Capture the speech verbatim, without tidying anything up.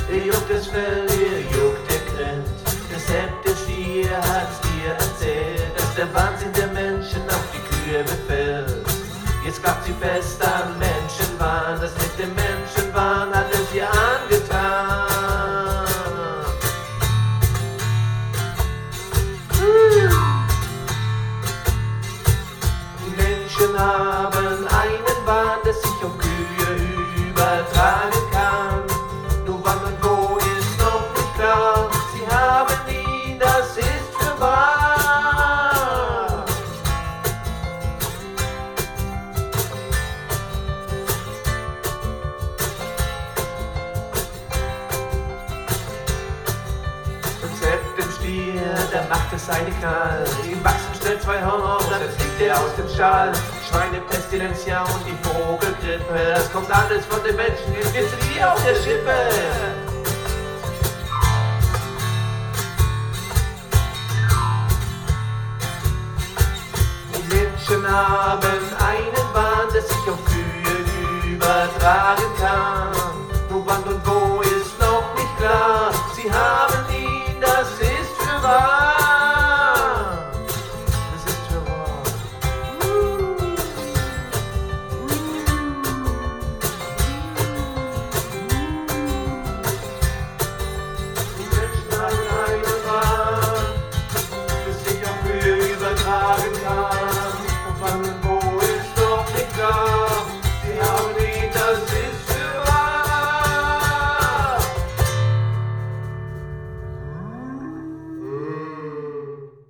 ihr juckt das Fell, ihr juckt der Grind. Der Sepp, der Stier hat's dir erzählt, dass der Wahnsinn der Menschen auf die Kühe befällt. Jetzt gab sie fest am Menschenwahn, das mit dem Menschenwahn hat es ihr angetan. Die Menschen haben einen Wahn, der sich um Kühe übertragen kann. Nur wann und wo ist noch nicht klar, sie haben ihn, das ist für wahr. Und Sepp dem Stier, der macht es seine Knall. Ihm wachsen schnell zwei Hörner und dann fliegt er aus dem Stall. Schweinepestilentia und die Vogelgrippe, das kommt alles von den Menschen, jetzt wird's wie auf der Schippe. Die Menschen haben